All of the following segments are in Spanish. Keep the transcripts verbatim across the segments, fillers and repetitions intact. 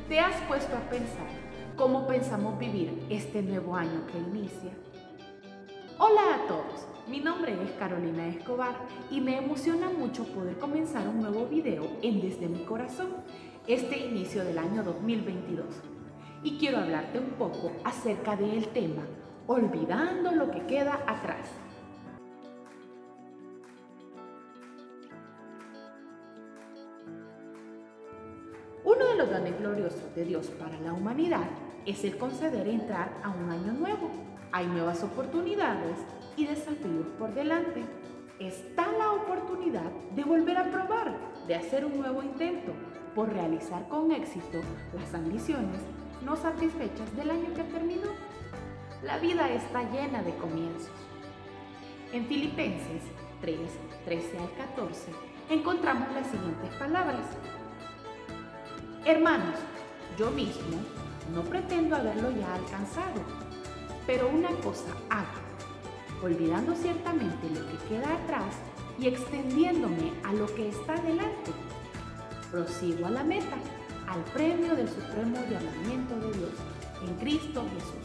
¿Te has puesto a pensar cómo pensamos vivir este nuevo año que inicia? Hola a todos, mi nombre es Carolina Escobar y me emociona mucho poder comenzar un nuevo video en Desde mi Corazón, este inicio del año dos mil veintidós. Y quiero hablarte un poco acerca del tema Olvidando lo que queda atrás. Uno de los dones gloriosos de Dios para la humanidad es el conceder entrar a un año nuevo. Hay nuevas oportunidades y desafíos por delante. Está la oportunidad de volver a probar, de hacer un nuevo intento, por realizar con éxito las ambiciones no satisfechas del año que terminó. La vida está llena de comienzos. En Filipenses tres, trece al catorce encontramos las siguientes palabras. Hermanos, yo mismo no pretendo haberlo ya alcanzado, pero una cosa hago, olvidando ciertamente lo que queda atrás y extendiéndome a lo que está delante. Prosigo a la meta, al premio del supremo llamamiento de Dios en Cristo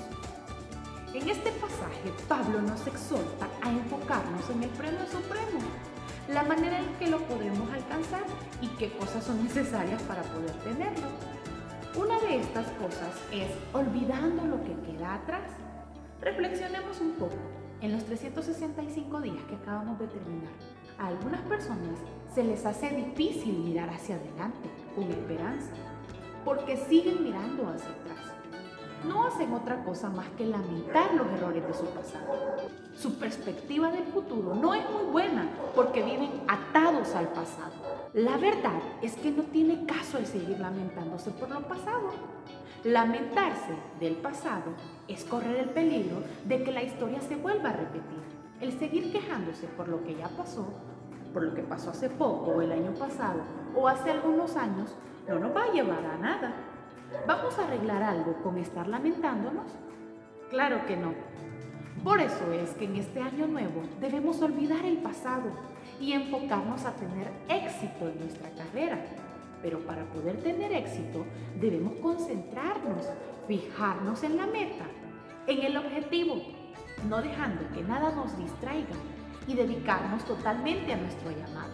Jesús. En este pasaje, Pablo nos exhorta a enfocarnos en el premio supremo, la manera en que lo podemos alcanzar y qué cosas son necesarias para poder tenerlo. Una de estas cosas es olvidando lo que queda atrás. Reflexionemos un poco en los trescientos sesenta y cinco días que acabamos de terminar. A algunas personas se les hace difícil mirar hacia adelante con esperanza, porque siguen mirando hacia atrás. No hacen otra cosa más que lamentar los errores de su pasado. Su perspectiva del futuro no es muy buena porque viven atados al pasado. La verdad es que no tiene caso el seguir lamentándose por lo pasado. Lamentarse del pasado es correr el peligro de que la historia se vuelva a repetir. El seguir quejándose por lo que ya pasó, por lo que pasó hace poco o el año pasado o hace algunos años, no nos va a llevar a nada. ¿Vamos a arreglar algo con estar lamentándonos? Claro que no. Por eso es que en este año nuevo debemos olvidar el pasado y enfocarnos a tener éxito en nuestra carrera. Pero para poder tener éxito debemos concentrarnos, fijarnos en la meta, en el objetivo, no dejando que nada nos distraiga y dedicarnos totalmente a nuestro llamado.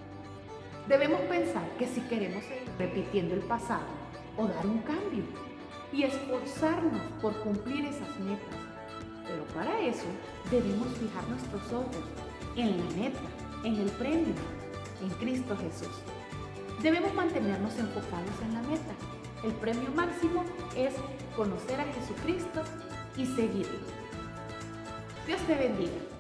Debemos pensar que si queremos seguir repitiendo el pasado, o dar un cambio y esforzarnos por cumplir esas metas. Pero para eso debemos fijar nuestros ojos en la meta, en el premio, en Cristo Jesús. Debemos mantenernos enfocados en la meta. El premio máximo es conocer a Jesucristo y seguirlo. Dios te bendiga.